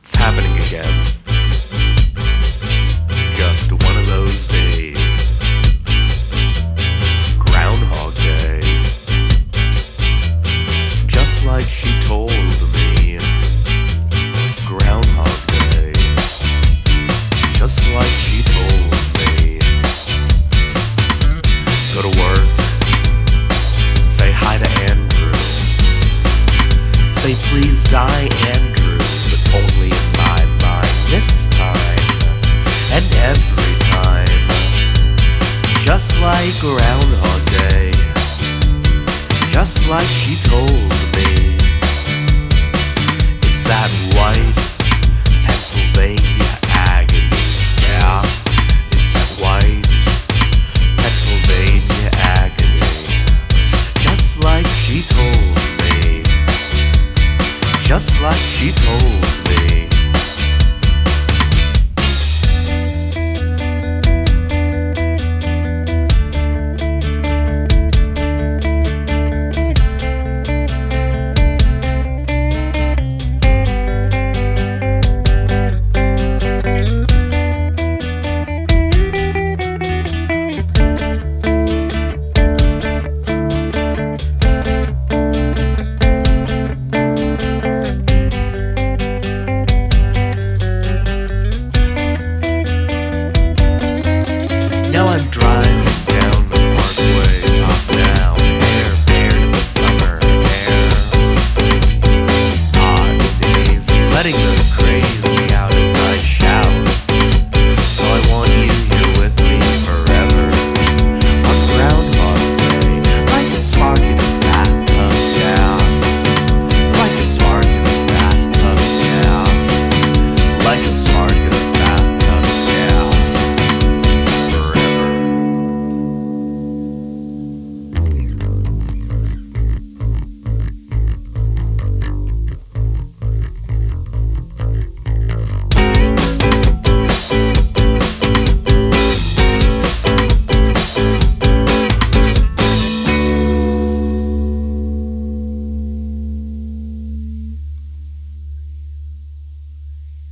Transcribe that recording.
It's happening again. Just one of those days. Groundhog Day. Just like she told me. Groundhog Day. Just like she told me. Go to work. Say hi to Andrew. Say please die, Andrew, but only in my mind this time and every time. Just like Groundhog Day. Just like she told me. It's that white Pennsylvania agony. Yeah, it's that white Pennsylvania agony. Just like she told me. Just like she told me.